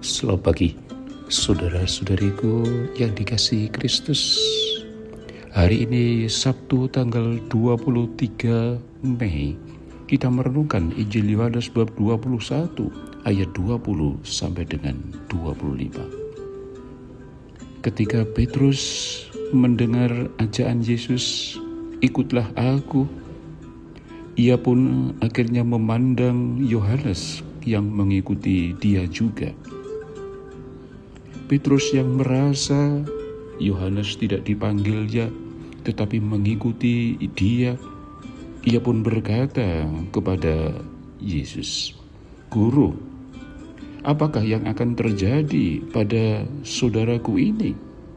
Selamat pagi, saudara-saudariku yang dikasihi Kristus. Hari ini Sabtu tanggal 23 Mei, kita merenungkan Injil Yohanes bab 21 ayat 20 sampai dengan 25. Ketika Petrus mendengar ajaan Yesus, "Ikutlah aku," ia pun akhirnya memandang Yohanes yang mengikuti dia juga. Petrus yang merasa Yohanes tidak dipanggilnya tetapi mengikuti dia, ia pun berkata kepada Yesus, "Guru, apakah yang akan terjadi pada saudaraku ini?"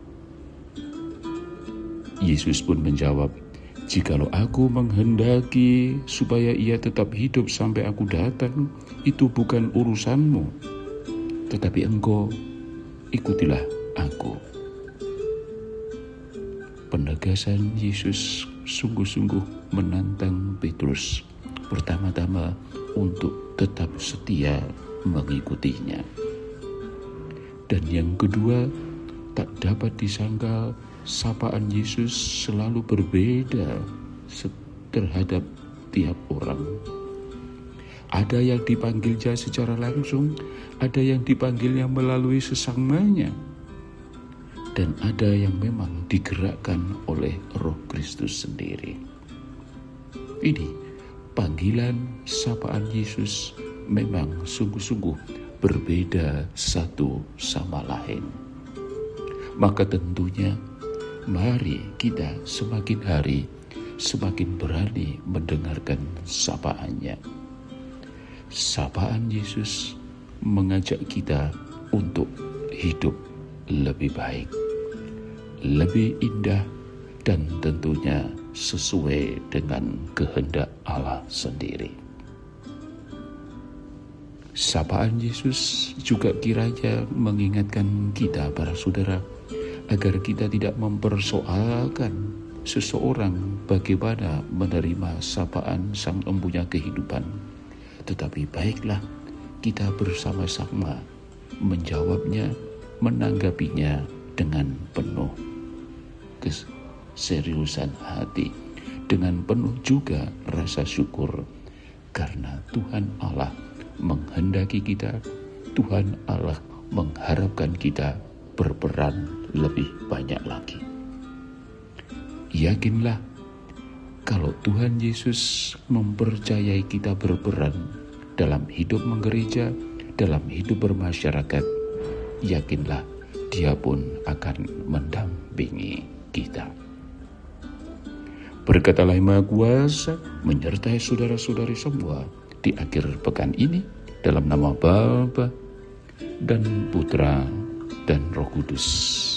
Yesus pun menjawab, "Jikalau aku menghendaki supaya ia tetap hidup sampai aku datang, itu bukan urusanmu. Tetapi engkau ikutilah aku." Penegasan Yesus sungguh-sungguh menantang Petrus, pertama-tama untuk tetap setia mengikutinya. Dan yang kedua, tak dapat disangkal sapaan Yesus selalu berbeda terhadap tiap orang. Ada yang dipanggilnya secara langsung, ada yang dipanggilnya melalui sesamanya, dan ada yang memang digerakkan oleh Roh Kristus sendiri. Ini panggilan sapaan Yesus memang sungguh-sungguh berbeda satu sama lain. Maka tentunya mari kita semakin hari semakin berani mendengarkan sapaannya. Sapaan Yesus mengajak kita untuk hidup lebih baik, lebih indah, dan tentunya sesuai dengan kehendak Allah sendiri. Sapaan Yesus juga kiranya mengingatkan kita, para saudara, agar kita tidak mempersoalkan seseorang bagaimana menerima sapaan Sang Empunya kehidupan. Tetapi baiklah kita bersama-sama menjawabnya, menanggapinya dengan penuh keseriusan hati, dengan penuh juga rasa syukur, karena Tuhan Allah menghendaki kita, Tuhan Allah mengharapkan kita berperan lebih banyak lagi. Yakinlah, kalau Tuhan Yesus mempercayai kita berperan dalam hidup menggereja, dalam hidup bermasyarakat, yakinlah Dia pun akan mendampingi kita. Berkat Allah Yang Maha Kuasa menyertai saudara-saudari semua di akhir pekan ini, dalam nama Bapa dan Putra dan Roh Kudus.